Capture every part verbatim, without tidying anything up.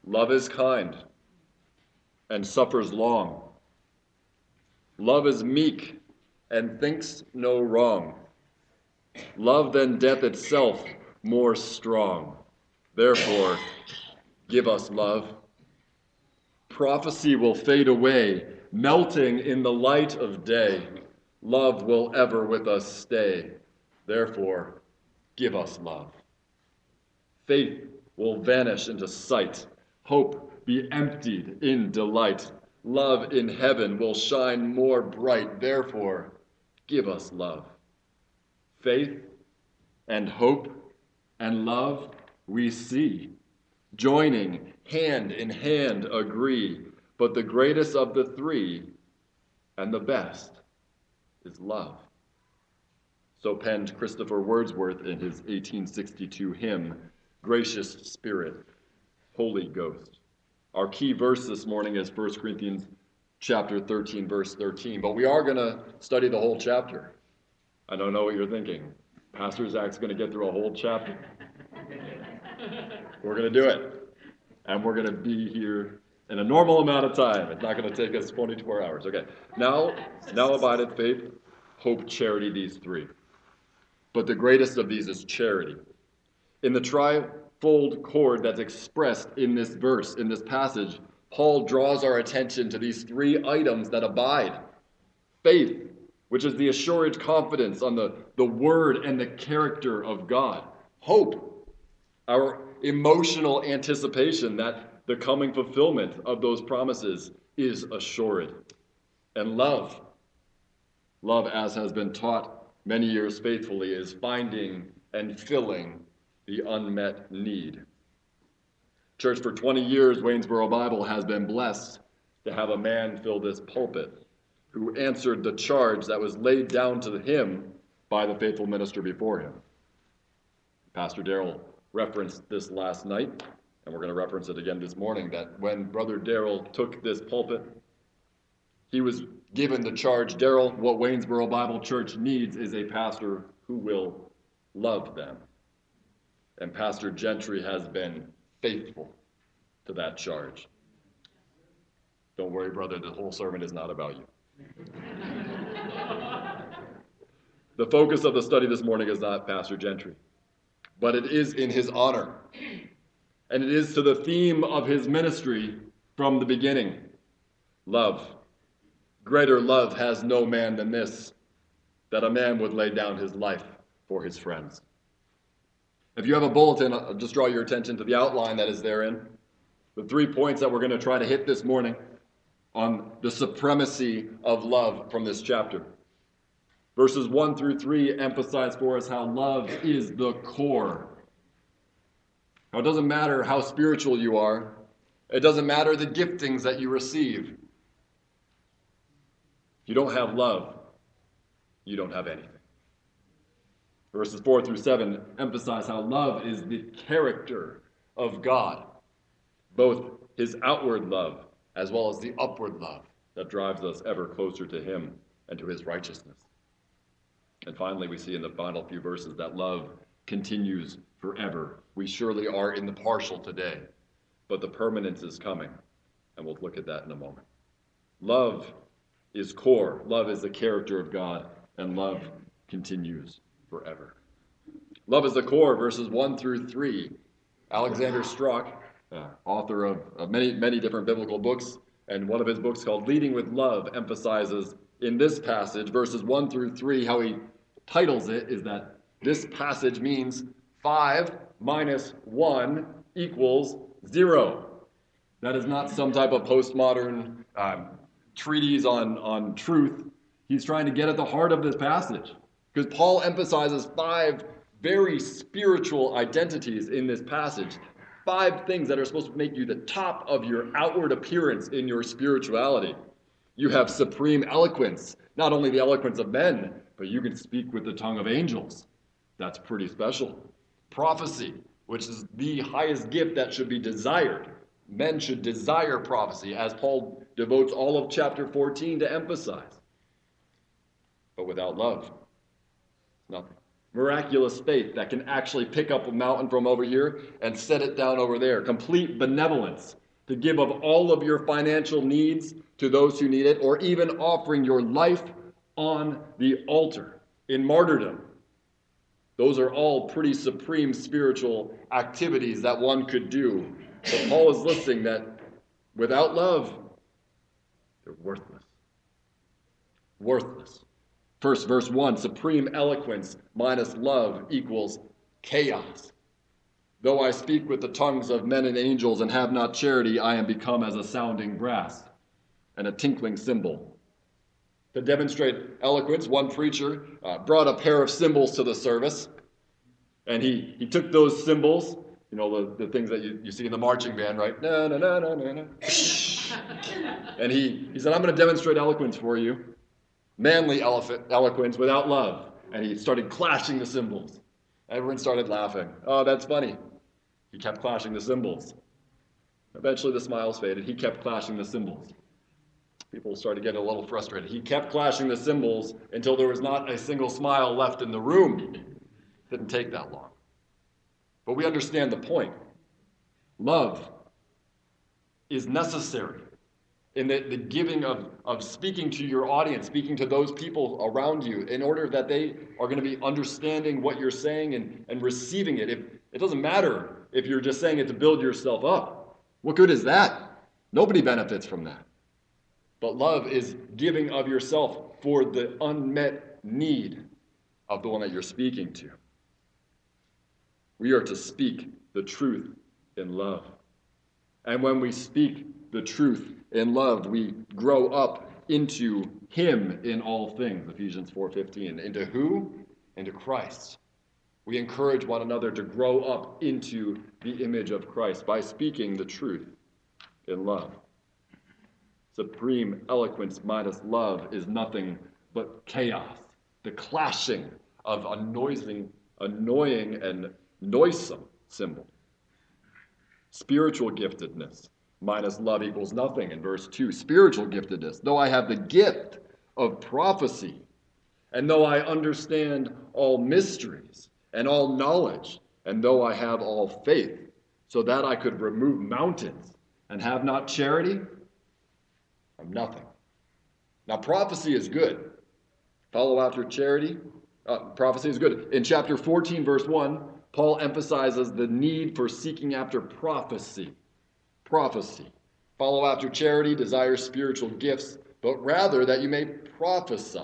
Love is kind and suffers long. Love is meek and thinks no wrong. Love than death itself more strong. Therefore, give us love. Prophecy will fade away, melting in the light of day. Love will ever with us stay. Therefore, give us love. Faith will vanish into sight. Hope be emptied in delight. Love in heaven will shine more bright. Therefore, give us love. Faith and hope and love we see, joining hand in hand agree. But the greatest of the three and the best is love. So penned Christopher Wordsworth in his eighteen sixty-two hymn, Gracious Spirit, Holy Ghost. Our key verse this morning is First Corinthians chapter thirteen, verse thirteen. But we are going to study the whole chapter. I don't know what you're thinking. Pastor Zach's going to get through a whole chapter. We're going to do it. And we're going to be here in a normal amount of time. It's not going to take us twenty-four hours. Okay. Now, now abideth faith, hope, charity, these three. But the greatest of these is charity. In the trifold chord that's expressed in this verse, in this passage, Paul draws our attention to these three items that abide. Faith, which is the assured confidence on the, the word and the character of God. Hope, our emotional anticipation that the coming fulfillment of those promises is assured. And love, love as has been taught many years faithfully, is finding and filling the unmet need. Church, for twenty years, Waynesboro Bible has been blessed to have a man fill this pulpit who answered the charge that was laid down to him by the faithful minister before him. Pastor Darrell referenced this last night, and we're going to reference it again this morning, that when Brother Darrell took this pulpit, he was given the charge, Darrell, what Waynesboro Bible Church needs is a pastor who will love them. And Pastor Gentry has been faithful to that charge. Don't worry, brother, the whole sermon is not about you. The focus of the study this morning is not Pastor Gentry, but it is in his honor. And it is to the theme of his ministry from the beginning. Love. Greater love has no man than this, that a man would lay down his life for his friends. If you have a bulletin, I'll just draw your attention to the outline that is therein. The three points that we're going to try to hit this morning on the supremacy of love from this chapter. Verses one through three emphasize for us how love is the core. Now, it doesn't matter how spiritual you are. It doesn't matter the giftings that you receive. If you don't have love, you don't have anything. Verses four through seven emphasize how love is the character of God, both his outward love as well as the upward love that drives us ever closer to him and to his righteousness. And finally, we see in the final few verses that love continues forever. We surely are in the partial today, but the permanence is coming, and we'll look at that in a moment. Love is core. Love is the character of God, and love continues forever. Love is the core, verses one through three. Alexander Strauch, uh, author of, of many, many different biblical books, and one of his books called Leading with Love emphasizes in this passage, verses one through three, how he titles it is that this passage means five minus one equals zero. That is not some type of postmodern um, treatise on, on truth. He's trying to get at the heart of this passage, because Paul emphasizes five very spiritual identities in this passage. Five things that are supposed to make you the top of your outward appearance in your spirituality. You have supreme eloquence, not only the eloquence of men, but you can speak with the tongue of angels. That's pretty special. Prophecy, which is the highest gift that should be desired. Men should desire prophecy, as Paul devotes all of chapter fourteen to emphasize. But without love, nothing. Miraculous faith that can actually pick up a mountain from over here and set it down over there. Complete benevolence to give of all of your financial needs to those who need it, or even offering your life on the altar in martyrdom. Those are all pretty supreme spiritual activities that one could do. But Paul is listing that without love, they're worthless. Worthless. First, verse one, supreme eloquence minus love equals chaos. Though I speak with the tongues of men and angels and have not charity, I am become as a sounding brass and a tinkling cymbal. To demonstrate eloquence, one preacher uh, brought a pair of cymbals to the service, and he, he took those cymbals, you know, the, the things that you, you see in the marching band, right? Na, na, na, na, na, na. And he, he said, I'm going to demonstrate eloquence for you. Manly eloquence without love. And he started clashing the cymbals. Everyone started laughing. Oh, that's funny. He kept clashing the cymbals. Eventually the smiles faded. He kept clashing the cymbals. People started getting a little frustrated. He kept clashing the cymbals until there was not a single smile left in the room. Didn't take that long. But we understand the point. Love is necessary in the, the giving of, of speaking to your audience, speaking to those people around you, in order that they are going to be understanding what you're saying and, and receiving it. If, it doesn't matter if you're just saying it to build yourself up. What good is that? Nobody benefits from that. But love is giving of yourself for the unmet need of the one that you're speaking to. We are to speak the truth in love. And when we speak the truth in love, we grow up into him in all things, Ephesians four fifteen. Into who? Into Christ. We encourage one another to grow up into the image of Christ by speaking the truth in love. Supreme eloquence minus love is nothing but chaos, the clashing of a noising, annoying and noisome symbol. Spiritual giftedness minus love equals nothing in verse two. Spiritual giftedness. Though I have the gift of prophecy, and though I understand all mysteries and all knowledge, and though I have all faith, so that I could remove mountains and have not charity, I'm nothing. Now, prophecy is good. Follow after charity. Uh, prophecy is good. In chapter fourteen, verse one, Paul emphasizes the need for seeking after prophecy. Prophecy. Follow after charity, desire spiritual gifts, but rather that you may prophesy.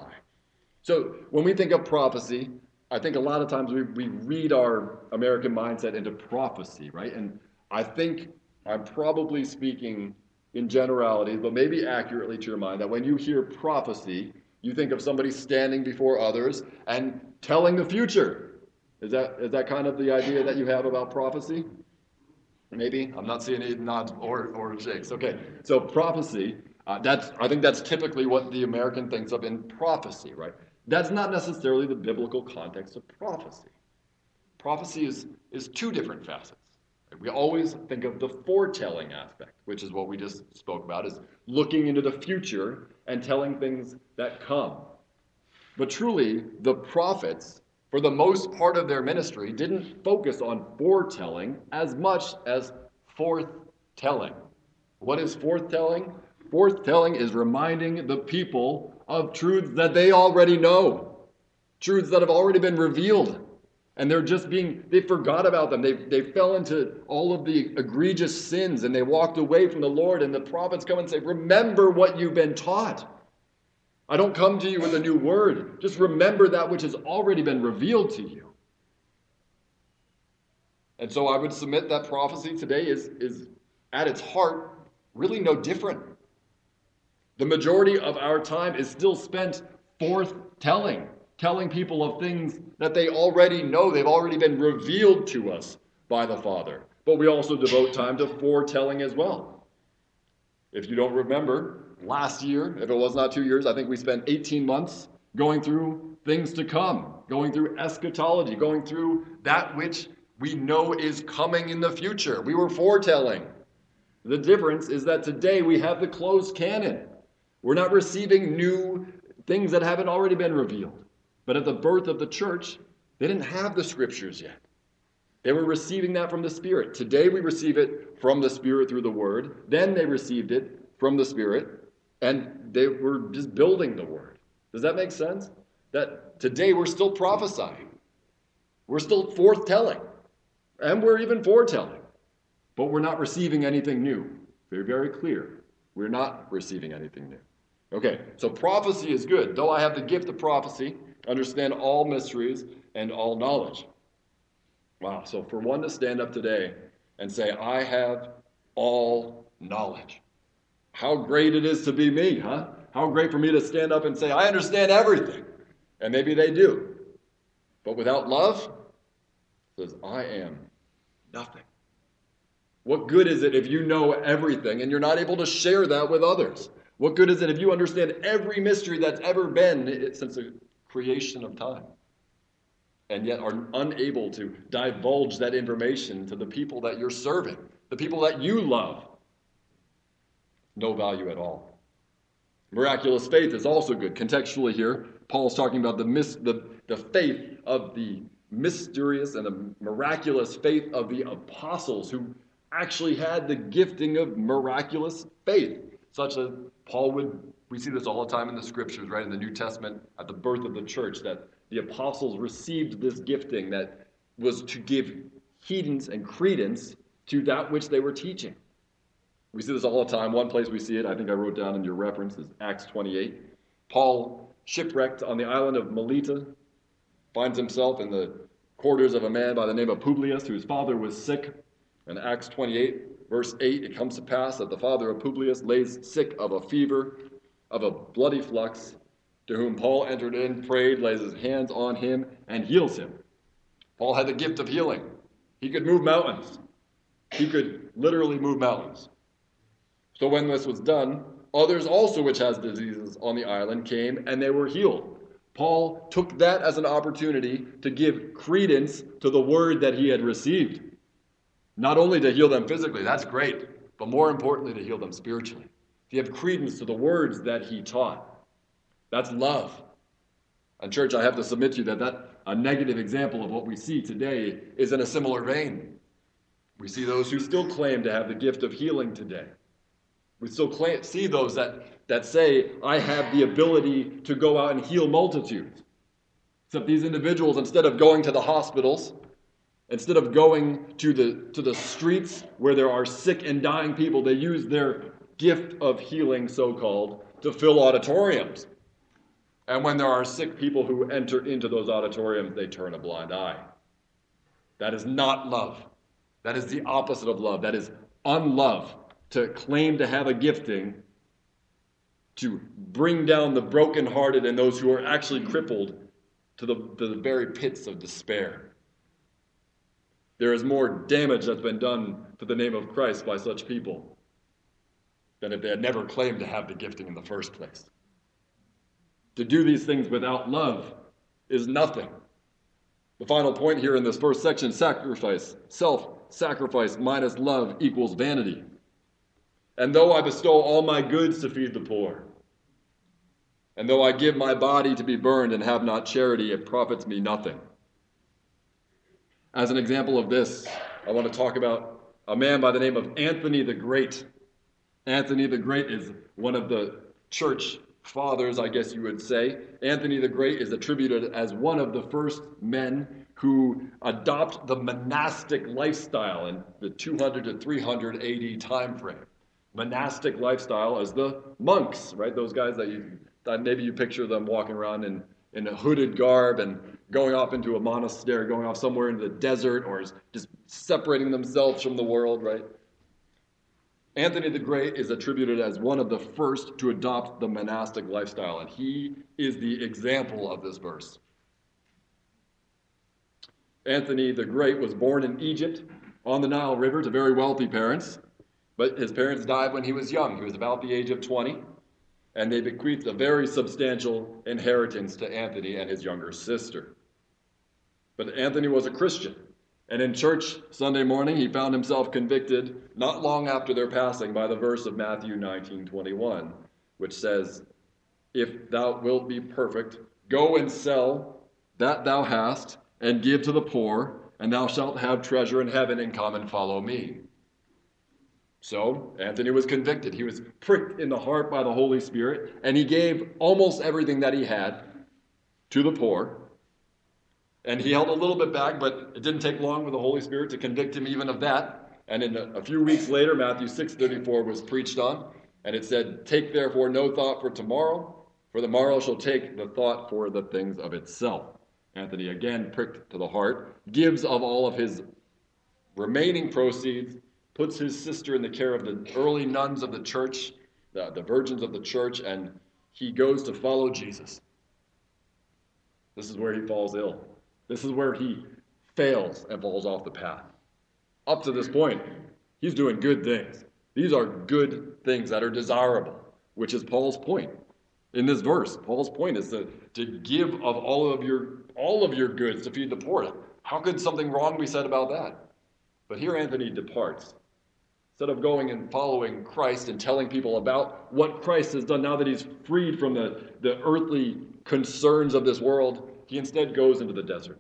So when we think of prophecy, I think a lot of times we, we read our American mindset into prophecy, right? And I think I'm probably speaking in generalities, but maybe accurately to your mind, that when you hear prophecy, you think of somebody standing before others and telling the future. Is that is that kind of the idea that you have about prophecy? Maybe. I'm not seeing any nods or, or shakes. Okay, so prophecy, uh, that's I think that's typically what the American thinks of in prophecy, right? That's not necessarily the biblical context of prophecy. Prophecy is, is two different facets. We always think of the foretelling aspect, which is what we just spoke about, is looking into the future and telling things that come. But truly, the prophets, for the most part of their ministry, didn't focus on foretelling as much as forthtelling. What is forthtelling? Forthtelling is reminding the people of truths that they already know, truths that have already been revealed. And they're just being, they forgot about them. They, they fell into all of the egregious sins and they walked away from the Lord. And the prophets come and say, remember what you've been taught. I don't come to you with a new word. Just remember that which has already been revealed to you. And so I would submit that prophecy today is, is at its heart really no different. The majority of our time is still spent forthtelling. Telling people of things that they already know, they've already been revealed to us by the Father. But we also devote time to foretelling as well. If you don't remember, last year, if it was not two years, I think we spent eighteen months going through things to come, going through eschatology, going through that which we know is coming in the future. We were foretelling. The difference is that today we have the closed canon. We're not receiving new things that haven't already been revealed. But at the birth of the church, They didn't have the scriptures yet. They were receiving that from the Spirit. Today we receive it from the Spirit through the Word. Then they received it from the Spirit, and they were just building the Word. Does that make sense? That today we're still prophesying. We're still forthtelling. And we're even foretelling. But we're not receiving anything new. Very, very clear. We're not receiving anything new. Okay, so prophecy is good. Though I have the gift of prophecy, understand all mysteries and all knowledge. Wow, so for one to stand up today and say, I have all knowledge. How great it is to be me, huh? How great for me to stand up and say, I understand everything. And maybe they do. But without love, it says, I am nothing. What good is it if you know everything and you're not able to share that with others? What good is it if you understand every mystery that's ever been since the creation of time, and yet are unable to divulge that information to the people that you're serving, the people that you love? No value at all. Miraculous faith is also good. Contextually here, Paul's talking about the, mis- the, the faith of the mysterious and the miraculous faith of the apostles who actually had the gifting of miraculous faith, such that Paul would, we see this all the time in the scriptures, right, in the New Testament, at the birth of the church, that the apostles received this gifting that was to give heedance and credence to that which they were teaching. We see this all the time. One place we see it, I think I wrote down in your reference, is Acts twenty-eight. Paul, shipwrecked on the island of Melita, finds himself in the quarters of a man by the name of Publius, whose father was sick. In Acts twenty-eight, verse eight, it comes to pass that the father of Publius lays sick of a fever, of a bloody flux, to whom Paul entered in, prayed, lays his hands on him, and heals him. Paul had the gift of healing. He could move mountains. He could literally move mountains. So when this was done, others also which has diseases on the island came, and they were healed. Paul took that as an opportunity to give credence to the word that he had received. Not only to heal them physically, that's great, but more importantly to heal them spiritually. To give credence to the words that he taught. That's love. And church, I have to submit to you that, that a negative example of what we see today is in a similar vein. We see those who still claim to have the gift of healing today. We still claim, see those that, that say, I have the ability to go out and heal multitudes. Except these individuals, instead of going to the hospitals, instead of going to the, to the streets where there are sick and dying people, they use their gift of healing, so-called, to fill auditoriums. And when there are sick people who enter into those auditoriums, they turn a blind eye. That is not love. That is the opposite of love. That is unlove. To claim to have a gifting to bring down the brokenhearted and those who are actually crippled to the, to the very pits of despair. There is more damage that's been done to the name of Christ by such people than if they had never claimed to have the gifting in the first place. To do these things without love is nothing. The final point here in this first section, sacrifice, self-sacrifice minus love equals vanity. And though I bestow all my goods to feed the poor, and though I give my body to be burned and have not charity, it profits me nothing. As an example of this, I want to talk about a man by the name of Anthony the Great. Anthony the Great is one of the church fathers, I guess you would say. Anthony the Great is attributed as one of the first men who adopt the monastic lifestyle in the two hundred to three hundred A D time frame. Monastic lifestyle as the monks, right? Those guys that you that maybe you picture them walking around in, in a hooded garb and going off into a monastery, going off somewhere into the desert, or just separating themselves from the world, right? Anthony the Great is attributed as one of the first to adopt the monastic lifestyle, and he is the example of this verse. Anthony the Great was born in Egypt on the Nile River to very wealthy parents. But his parents died when he was young. He was about the age of twenty, and they bequeathed a very substantial inheritance to Anthony and his younger sister. But Anthony was a Christian, and in church Sunday morning he found himself convicted not long after their passing by the verse of Matthew nineteen twenty-one, which says, "If thou wilt be perfect, go and sell that thou hast, and give to the poor, and thou shalt have treasure in heaven, and come and follow me. So Anthony was convicted. He was pricked in the heart by the Holy Spirit, and he gave almost everything that he had to the poor. And he held a little bit back, but it didn't take long for the Holy Spirit to convict him even of that. And in a, a few weeks later, Matthew six thirty-four was preached on, and it said, "Take therefore no thought for tomorrow, for the morrow shall take the thought for the things of itself." Anthony, again pricked to the heart, gives of all of his remaining proceeds, puts his sister in the care of the early nuns of the church, the, the virgins of the church, and he goes to follow Jesus. This is where he falls ill. This is where he fails and falls off the path. Up to this point, he's doing good things. These are good things that are desirable, which is Paul's point. In this verse, Paul's point is to, to give of all of your all of your goods to feed the poor. How could something wrong be said about that? But here Anthony departs. Instead of going and following Christ and telling people about what Christ has done now that he's freed from the, the earthly concerns of this world, he instead goes into the desert.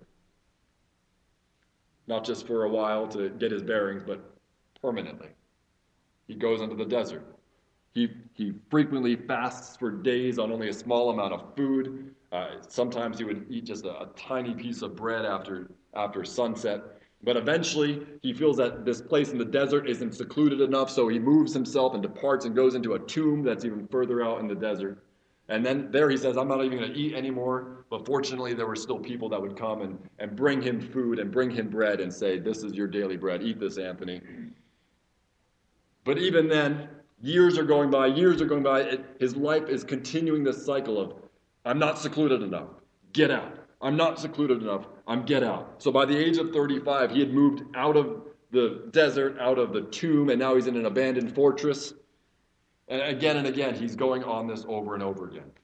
Not just for a while to get his bearings, but permanently. He goes into the desert. He he frequently fasts for days on only a small amount of food. Uh, sometimes he would eat just a, a tiny piece of bread after after sunset. But eventually, he feels that this place in the desert isn't secluded enough, so he moves himself and departs and goes into a tomb that's even further out in the desert. And then there he says, "I'm not even going to eat anymore." But fortunately, there were still people that would come and, and bring him food and bring him bread and say, "This is your daily bread. Eat this, Anthony." But even then, years are going by, years are going by. It, his life is continuing this cycle of, "I'm not secluded enough. Get out. I'm not secluded enough. I'm get out." So by the age of thirty-five, he had moved out of the desert, out of the tomb, and now he's in an abandoned fortress. And again and again, he's going on this over and over again.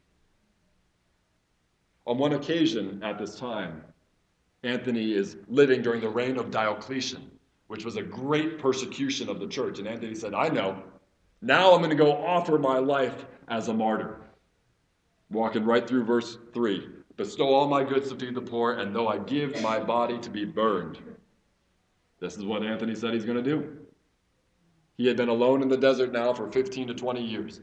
On one occasion at this time, Anthony is living during the reign of Diocletian, which was a great persecution of the church. And Anthony said, "I know. Now I'm going to go offer my life as a martyr." Walking right through verse three. "Bestow all my goods to feed the poor, and though I give my body to be burned." This is what Anthony said he's going to do. He had been alone in the desert now for fifteen to twenty years.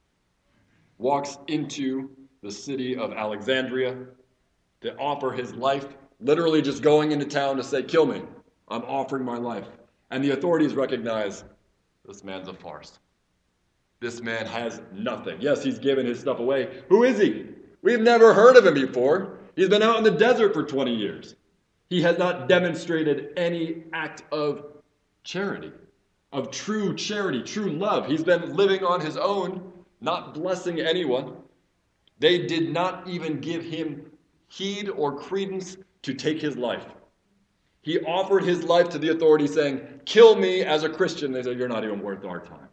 Walks into the city of Alexandria to offer his life, literally just going into town to say, "Kill me. I'm offering my life." And the authorities recognize this man's a farce. This man has nothing. Yes, he's given his stuff away. Who is he? We've never heard of him before. He's been out in the desert for twenty years. He has not demonstrated any act of charity, of true charity, true love. He's been living on his own, not blessing anyone. They did not even give him heed or credence to take his life. He offered his life to the authorities saying, "Kill me as a Christian." They said, "You're not even worth our time.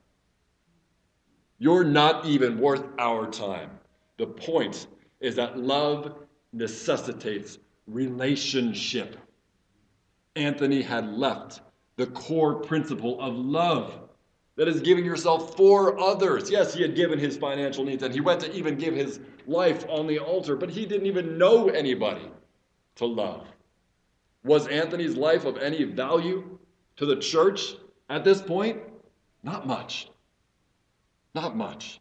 You're not even worth our time." The point is that love necessitates relationship. Anthony had left the core principle of love, that is giving yourself for others. Yes, he had given his financial needs, and he went to even give his life on the altar, but he didn't even know anybody to love. Was Anthony's life of any value to the church at this point? Not much. Not much.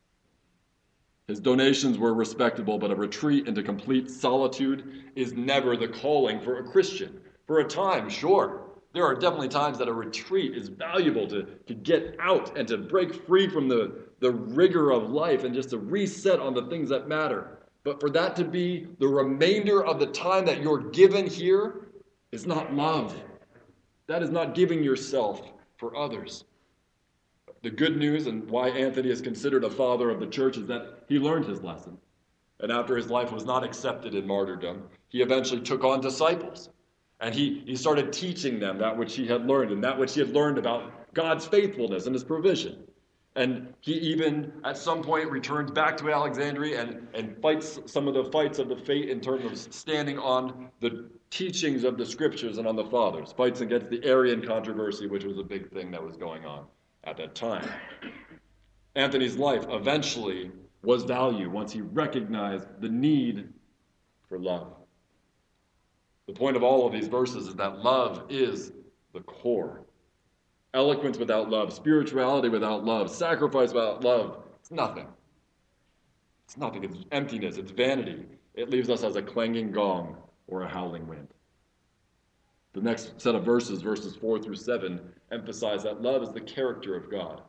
His donations were respectable, but a retreat into complete solitude is never the calling for a Christian. For a time, sure. There are definitely times that a retreat is valuable to, to get out and to break free from the, the rigor of life and just to reset on the things that matter. But for that to be the remainder of the time that you're given here is not love. That is not giving yourself for others. The good news and why Anthony is considered a father of the church is that he learned his lesson. And after his life was not accepted in martyrdom, he eventually took on disciples. And he, he started teaching them that which he had learned and that which he had learned about God's faithfulness and his provision. And he even, at some point, returns back to Alexandria and, and fights some of the fights of the faith in terms of standing on the teachings of the scriptures and on the fathers. Fights against the Arian controversy, which was a big thing that was going on at that time. Anthony's life eventually was value once he recognized the need for love. The point of all of these verses is that love is the core. Eloquence without love, spirituality without love, sacrifice without love, it's nothing. It's nothing. It's emptiness. It's vanity. It leaves us as a clanging gong or a howling wind. The next set of verses, verses four through seven, emphasize that love is the character of God.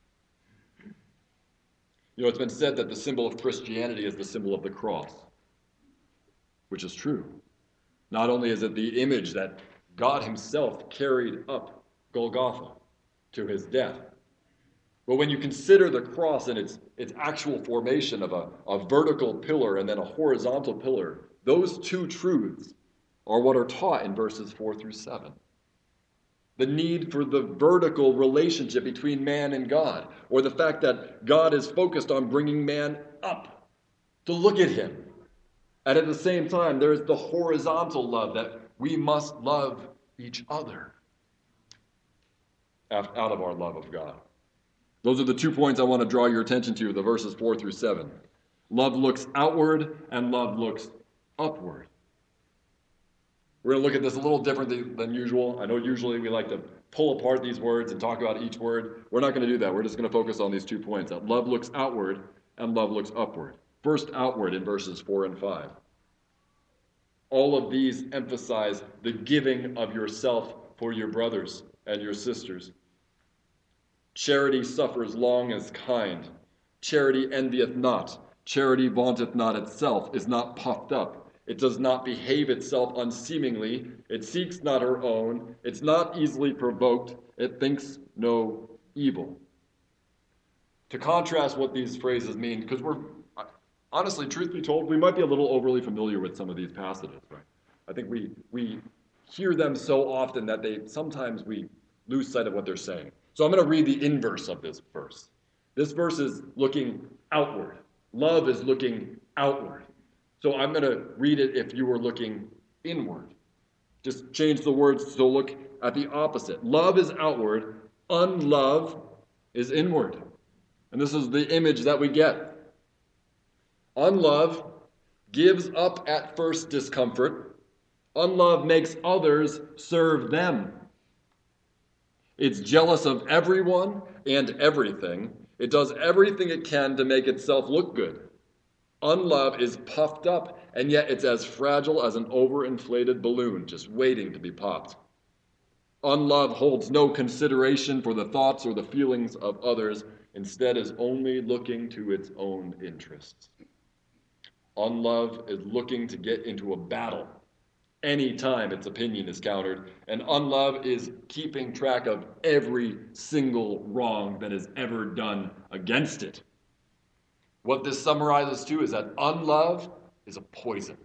You know, it's been said that the symbol of Christianity is the symbol of the cross, which is true. Not only is it the image that God himself carried up Golgotha to his death, but when you consider the cross and its, its actual formation of a, a vertical pillar and then a horizontal pillar, those two truths are what are taught in verses four through seven. The need for the vertical relationship between man and God, or the fact that God is focused on bringing man up to look at him. And at the same time, there's the horizontal love that we must love each other out of our love of God. Those are the two points I want to draw your attention to, the verses four through seven. Love looks outward and love looks upward. We're going to look at this a little differently than usual. I know usually we like to pull apart these words and talk about each word. We're not going to do that. We're just going to focus on these two points, that love looks outward and love looks upward. First, outward in verses four and five. All of these emphasize the giving of yourself for your brothers and your sisters. Charity suffers long as kind. Charity envieth not. Charity vaunteth not itself, is not puffed up. It does not behave itself unseemingly. It seeks not her own. It's not easily provoked. It thinks no evil. To contrast what these phrases mean, because we're, honestly, truth be told, we might be a little overly familiar with some of these passages, right? I think we we hear them so often that they sometimes we lose sight of what they're saying. So I'm going to read the inverse of this verse. This verse is looking outward. Love is looking outward. So I'm going to read it if you were looking inward. Just change the words to look at the opposite. Love is outward. Unlove is inward. And this is the image that we get. Unlove gives up at first discomfort. Unlove makes others serve them. It's jealous of everyone and everything. It does everything it can to make itself look good. Unlove is puffed up, and yet it's as fragile as an overinflated balloon, just waiting to be popped. Unlove holds no consideration for the thoughts or the feelings of others, instead is only looking to its own interests. Unlove is looking to get into a battle anytime its opinion is countered, and unlove is keeping track of every single wrong that is ever done against it. What this summarizes to is that unlove is a poison.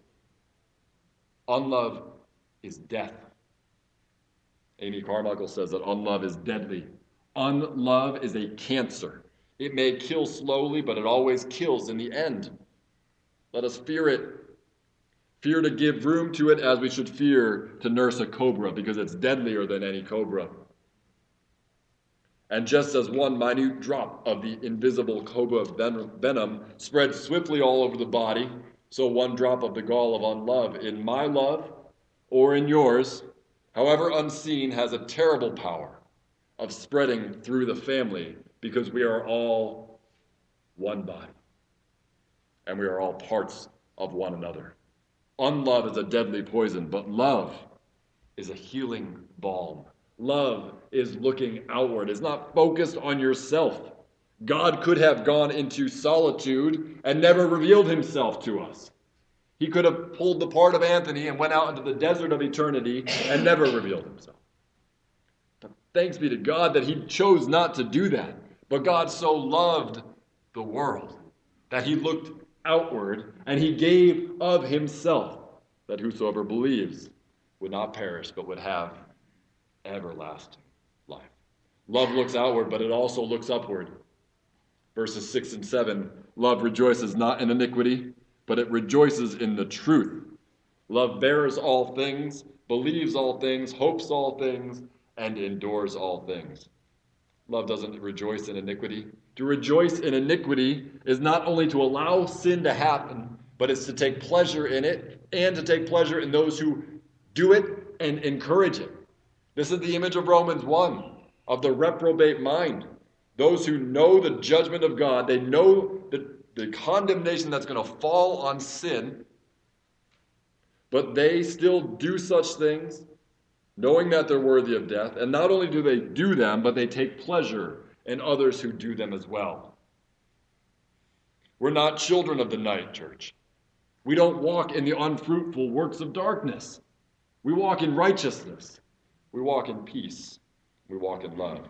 Unlove is death. Amy Carmichael says that unlove is deadly. Unlove is a cancer. It may kill slowly, but it always kills in the end. Let us fear it. Fear to give room to it as we should fear to nurse a cobra, because it's deadlier than any cobra. And just as one minute drop of the invisible cobra venom spreads swiftly all over the body, so one drop of the gall of unlove in my love or in yours, however unseen, has a terrible power of spreading through the family, because we are all one body and we are all parts of one another. Unlove is a deadly poison, but love is a healing balm. Love is looking outward. It's not focused on yourself. God could have gone into solitude and never revealed himself to us. He could have pulled the part of Anthony and went out into the desert of eternity and never revealed himself. But thanks be to God that he chose not to do that. But God so loved the world that he looked outward and he gave of himself, that whosoever believes would not perish but would have everlasting life. Love looks outward, but it also looks upward. Verses six and seven, love rejoices not in iniquity, but it rejoices in the truth. Love bears all things, believes all things, hopes all things, and endures all things. Love doesn't rejoice in iniquity. To rejoice in iniquity is not only to allow sin to happen, but it's to take pleasure in it and to take pleasure in those who Do it and encourage it. This is the image of Romans one, of the reprobate mind. Those who know the judgment of God, they know the, the condemnation that's going to fall on sin, but they still do such things, knowing that they're worthy of death. And not only do they do them, but they take pleasure in others who do them as well. We're not children of the night, church. We don't walk in the unfruitful works of darkness. We walk in righteousness. We walk in peace. We walk in love.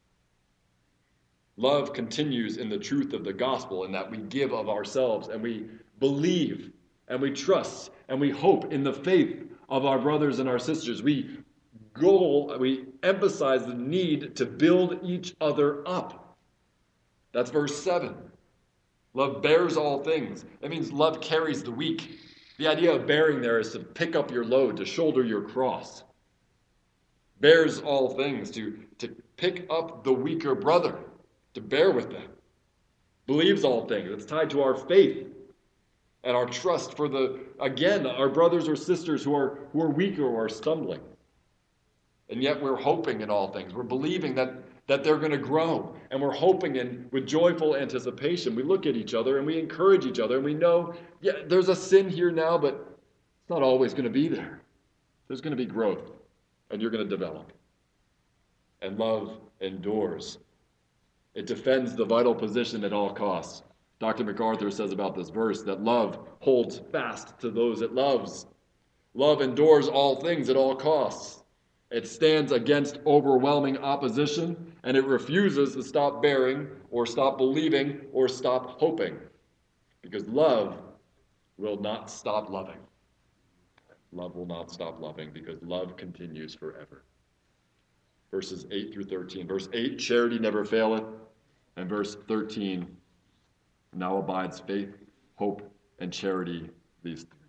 Love continues in the truth of the gospel in that we give of ourselves and we believe and we trust and we hope in the faith of our brothers and our sisters. We goal, we emphasize the need to build each other up. That's verse seven. Love bears all things. That means love carries the weak. The idea of bearing there is to pick up your load, to shoulder your cross. Bears all things, to, to pick up the weaker brother, to bear with them. Believes all things. It's tied to our faith and our trust for the, again, our brothers or sisters who are, who are weaker or are stumbling. And yet we're hoping in all things. We're believing that, that they're going to grow. And we're hoping in with joyful anticipation. We look at each other and we encourage each other. And we know, yeah, there's a sin here now, but it's not always going to be there. There's going to be growth. And you're going to develop. And love endures. It defends the vital position at all costs. Doctor MacArthur says about this verse that love holds fast to those it loves. Love endures all things at all costs. It stands against overwhelming opposition, and it refuses to stop bearing or stop believing or stop hoping. Because love will not stop loving. Love will not stop loving because love continues forever. Verses eight through thirteen. Verse eight, charity never faileth. And verse thirteen, now abides faith, hope, and charity, these three.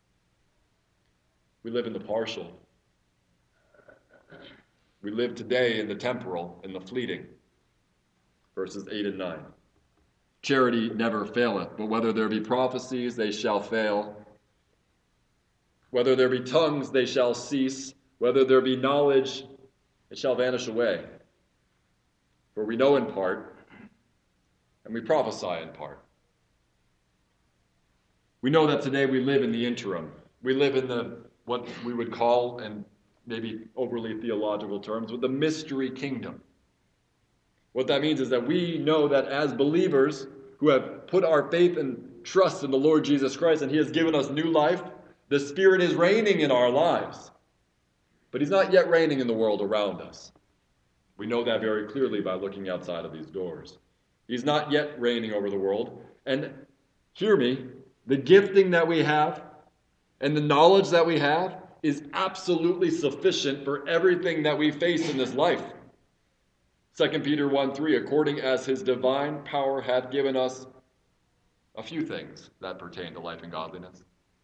We live in the partial. We live today in the temporal, in the fleeting. Verses eight and nine. Charity never faileth, but whether there be prophecies, they shall fail. Whether there be tongues, they shall cease. Whether there be knowledge, it shall vanish away. For we know in part, and we prophesy in part. We know that today we live in the interim. We live in the what we would call, and maybe overly theological terms, with the mystery kingdom. What that means is that we know that as believers who have put our faith and trust in the Lord Jesus Christ, and He has given us new life, the Spirit is reigning in our lives. But He's not yet reigning in the world around us. We know that very clearly by looking outside of these doors. He's not yet reigning over the world. And hear me, the gifting that we have and the knowledge that we have is absolutely sufficient for everything that we face in this life. Second Peter one three, according as His divine power hath given us a few things that pertain to life and godliness.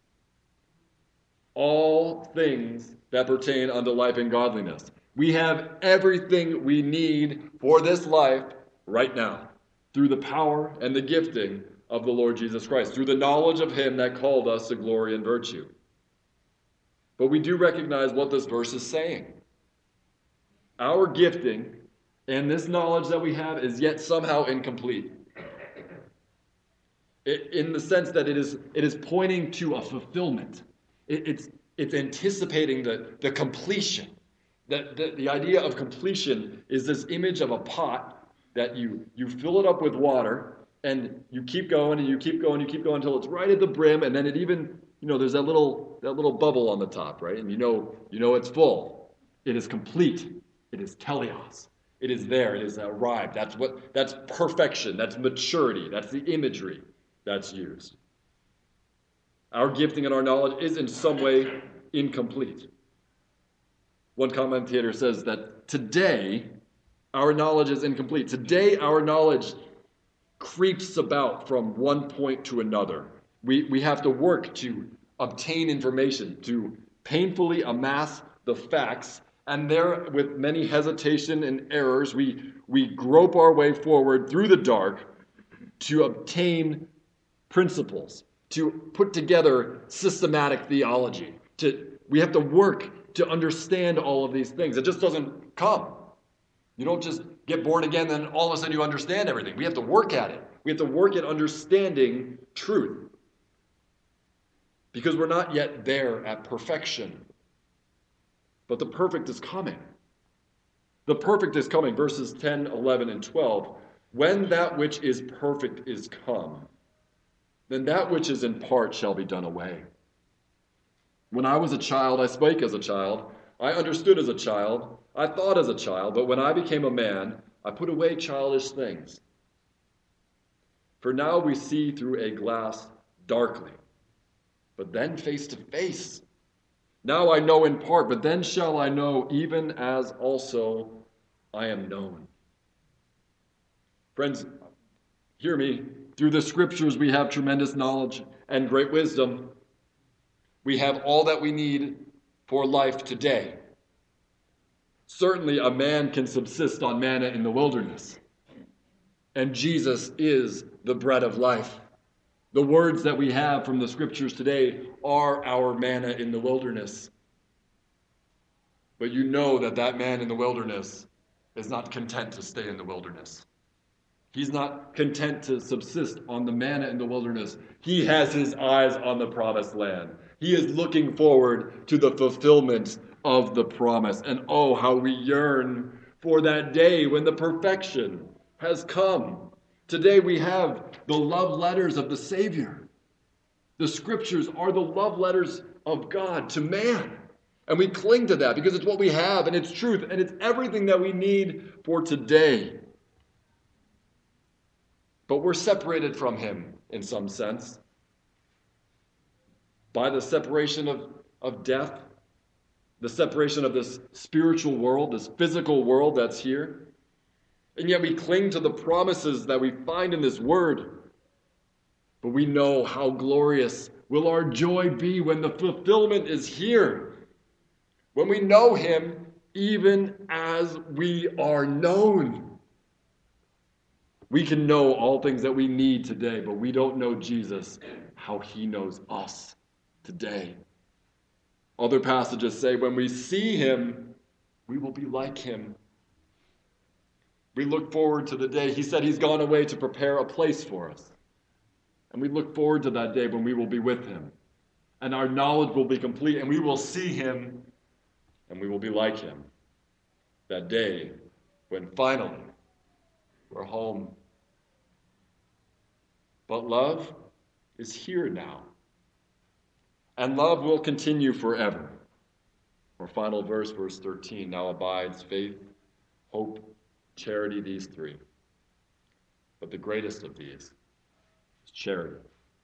All things that pertain unto life and godliness. We have everything we need for this life right now through the power and the gifting of the Lord Jesus Christ, through the knowledge of Him that called us to glory and virtue. But we do recognize what this verse is saying. Our gifting and this knowledge that we have is yet somehow incomplete. It, in the sense that it is, it is pointing to a fulfillment. It, it's, it's anticipating the, the completion. That the, the idea of completion is this image of a pot that you, you fill it up with water and you keep going and you keep going, you keep going until it's right at the brim, and then it even, you know, there's that little that little bubble on the top, right? And you know, you know it's full. It is complete. It is teleos. It is there. It is arrived. That's what that's perfection. That's maturity. That's the imagery that's used. Our gifting and our knowledge is in some way incomplete. One commentator says that today our knowledge is incomplete. Today our knowledge creeps about from one point to another. We, we have to work to obtain information, to painfully amass the facts, and there, with many hesitation and errors, we, we grope our way forward through the dark to obtain principles, to put together systematic theology, to, we have to work to understand all of these things. It just doesn't come. You don't just get born again, then all of a sudden you understand everything. We have to work at it. We have to work at understanding truth. Because we're not yet there at perfection. But the perfect is coming. The perfect is coming. Verses ten, eleven, and twelve. When that which is perfect is come, then that which is in part shall be done away. When I was a child, I spake as a child. I understood as a child. I thought as a child. But when I became a man, I put away childish things. For now we see through a glass darkly, but then face to face. Now I know in part, but then shall I know, even as also I am known. Friends, hear me. Through the scriptures we have tremendous knowledge and great wisdom. We have all that we need for life today. Certainly a man can subsist on manna in the wilderness. And Jesus is the bread of life. The words that we have from the scriptures today are our manna in the wilderness. But you know that that man in the wilderness is not content to stay in the wilderness. He's not content to subsist on the manna in the wilderness. He has his eyes on the promised land. He is looking forward to the fulfillment of the promise. And oh, how we yearn for that day when the perfection has come. Today we have the love letters of the Savior. The scriptures are the love letters of God to man. And we cling to that because it's what we have and it's truth and it's everything that we need for today. But we're separated from him in some sense by the separation of, of death, the separation of this spiritual world, this physical world that's here. And yet we cling to the promises that we find in this word. But we know how glorious will our joy be when the fulfillment is here. When we know him even as we are known. We can know all things that we need today, but we don't know Jesus, how he knows us today. Other passages say when we see him, we will be like him. We look forward to the day. He said he's gone away to prepare a place for us. And we look forward to that day when we will be with him. And our knowledge will be complete, and we will see him, and we will be like him. That day when finally we're home. But love is here now. And love will continue forever. Our final verse, verse thirteen, now abides faith, hope, charity, these three. But the greatest of these is charity.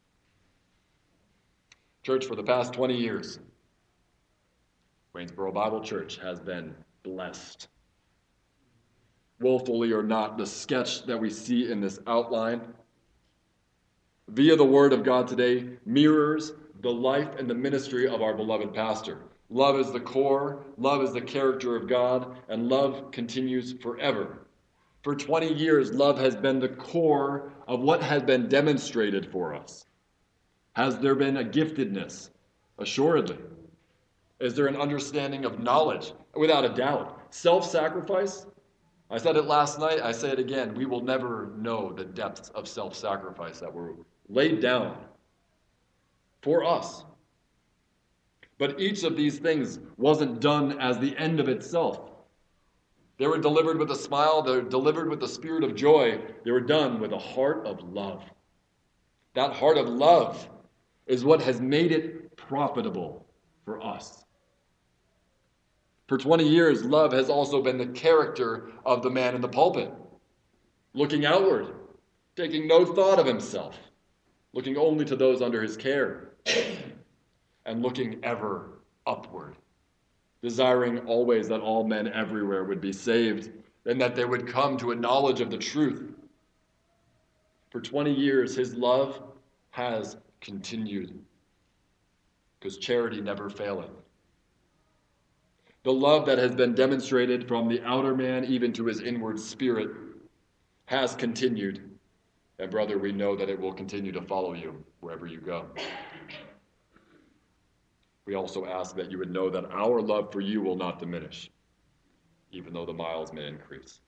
Church, for the past twenty years, Waynesboro Bible Church has been blessed. Willfully or not, the sketch that we see in this outline, via the Word of God today, mirrors the life and the ministry of our beloved pastor. Love is the core, love is the character of God, and love continues forever. For twenty years, love has been the core of what has been demonstrated for us. Has there been a giftedness? Assuredly. Is there an understanding of knowledge? Without a doubt. Self-sacrifice? I said it last night, I say it again. We will never know the depths of self-sacrifice that were laid down for us. But each of these things wasn't done as the end of itself. They were delivered with a smile. They were delivered with a spirit of joy. They were done with a heart of love. That heart of love is what has made it profitable for us. For twenty years, love has also been the character of the man in the pulpit. Looking outward, taking no thought of himself, looking only to those under his care, and looking ever upward, desiring always that all men everywhere would be saved, and that they would come to a knowledge of the truth. For twenty years, his love has continued, because charity never faileth. The love that has been demonstrated from the outer man even to his inward spirit has continued. And brother, we know that it will continue to follow you wherever you go. we also ask that you would know that our love for you will not diminish, even though the miles may increase.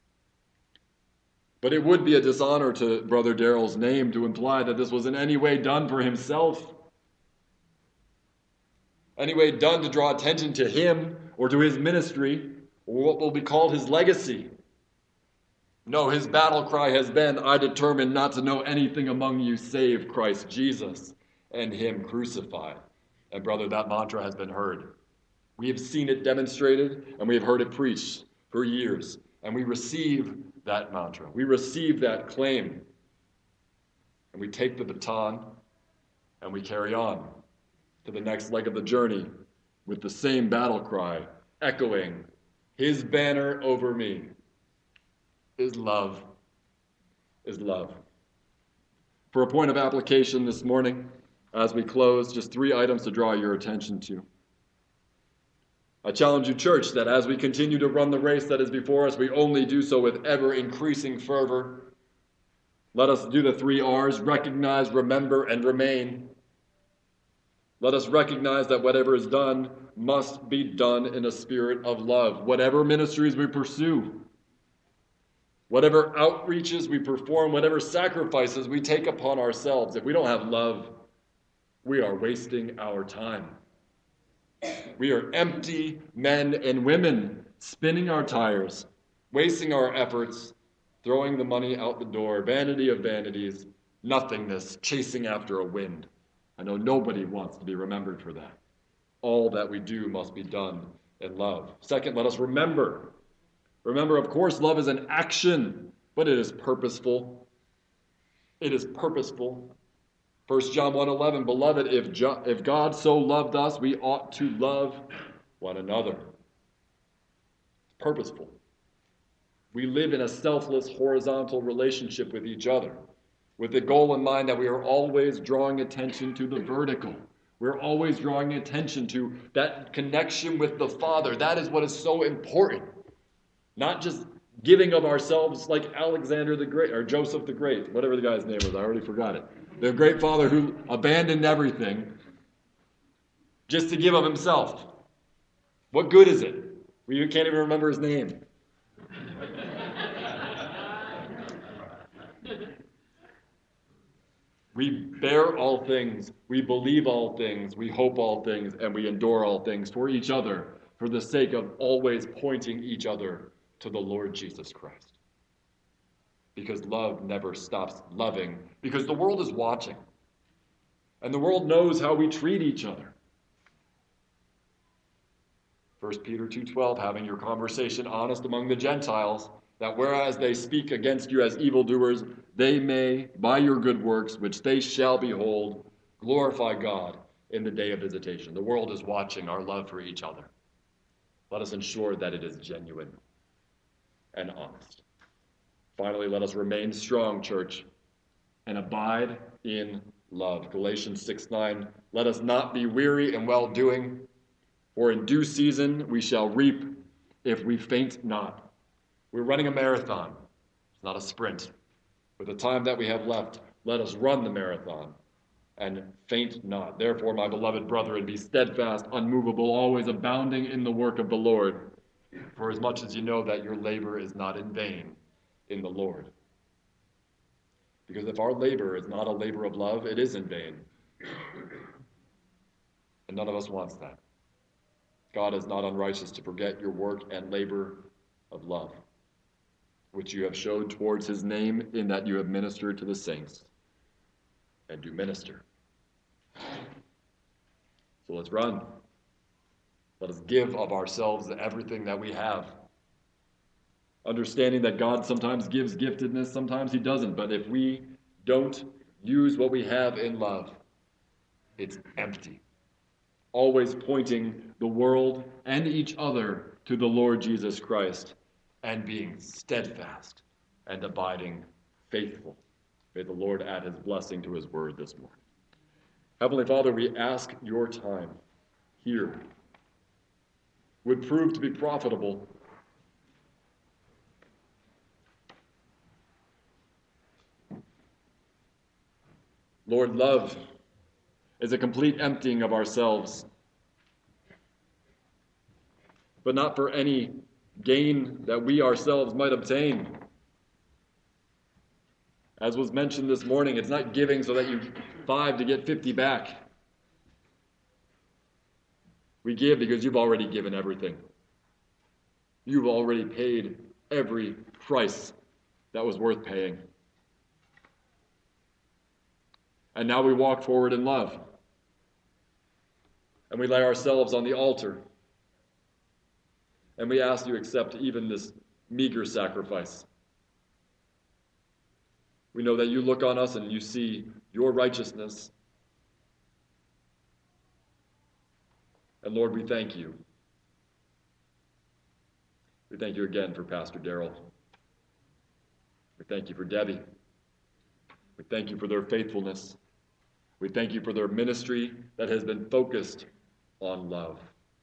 But it would be a dishonor to Brother Darrell's name to imply that this was in any way done for himself, any way done to draw attention to him or to his ministry, or what will be called his legacy. No, his battle cry has been, I determine not to know anything among you save Christ Jesus and him crucified. And brother, that mantra has been heard. We have seen it demonstrated, and we have heard it preached for years. And we receive that mantra. We receive that claim. And we take the baton, and we carry on to the next leg of the journey with the same battle cry, echoing, his banner over me is love, is love. For a point of application this morning, as we close, just three items to draw your attention to. I challenge you, church, that as we continue to run the race that is before us, we only do so with ever-increasing fervor. Let us do the three R's, recognize, remember, and remain. Let us recognize that whatever is done must be done in a spirit of love. Whatever ministries we pursue, whatever outreaches we perform, whatever sacrifices we take upon ourselves, if we don't have love, we are wasting our time. We are empty men and women, spinning our tires, wasting our efforts, throwing the money out the door, vanity of vanities, nothingness, chasing after a wind. I know nobody wants to be remembered for that. All that we do must be done in love. Second, let us remember. Remember, of course, love is an action, but it is purposeful. It is purposeful. First John one eleven, beloved, if, jo- if God so loved us, we ought to love one another. It's purposeful. We live in a selfless, horizontal relationship with each other, with the goal in mind that we are always drawing attention to the vertical. We're always drawing attention to that connection with the Father. That is what is so important. Not just giving of ourselves like Alexander the Great, or Joseph the Great, whatever the guy's name was, I already forgot it. The great father who abandoned everything just to give of himself. What good is it? Well, you can't even remember his name. We bear all things, we believe all things, we hope all things, and we endure all things for each other, for the sake of always pointing each other to the Lord Jesus Christ. Because love never stops loving, because the world is watching. And the world knows how we treat each other. First Peter two twelve, having your conversation honest among the Gentiles, that whereas they speak against you as evildoers, they may, by your good works, which they shall behold, glorify God in the day of visitation. The world is watching our love for each other. Let us ensure that it is genuine and honest. Finally, let us remain strong, church, and abide in love. Galatians six nine, let us not be weary in well-doing, for in due season we shall reap if we faint not. We're running a marathon. It's not a sprint. With the time that we have left, let us run the marathon and faint not. Therefore, my beloved brethren, be steadfast, unmovable, always abounding in the work of the Lord, for as much as you know that your labor is not in vain in the Lord. Because if our labor is not a labor of love, it is in vain. And none of us wants that. God is not unrighteous to forget your work and labor of love, which you have showed towards his name in that you have ministered to the saints and do minister. So let's run. Let us give of ourselves everything that we have. Understanding that God sometimes gives giftedness, sometimes he doesn't. But if we don't use what we have in love, it's empty. Always pointing the world and each other to the Lord Jesus Christ and being steadfast and abiding faithful. May the Lord add his blessing to his word this morning. Heavenly Father, we ask your time here would prove to be profitable. Lord, love is a complete emptying of ourselves but not for any gain that we ourselves might obtain. As was mentioned this morning, it's not giving so that you five to get fifty back. We give because you've already given everything. You've already paid every price that was worth paying. And now we walk forward in love. And we lay ourselves on the altar. And we ask you to accept even this meager sacrifice. We know that you look on us and you see your righteousness. And Lord, we thank you. We thank you again for Pastor Darrell. We thank you for Debbie. We thank you for their faithfulness. We thank you for their ministry that has been focused on love.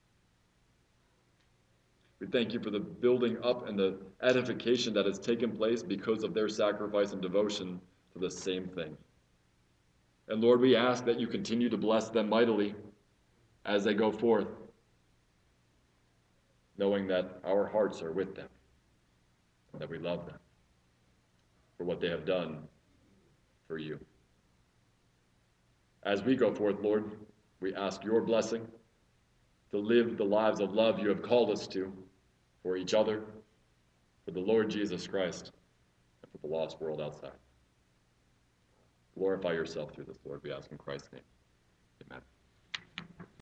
We thank you for the building up and the edification that has taken place because of their sacrifice and devotion to the same thing. And Lord, we ask that you continue to bless them mightily as they go forth, knowing that our hearts are with them, and that we love them for what they have done for you. As we go forth, Lord, we ask your blessing to live the lives of love you have called us to, for each other, for the Lord Jesus Christ, and for the lost world outside. Glorify yourself through this, Lord, we ask in Christ's name. Amen.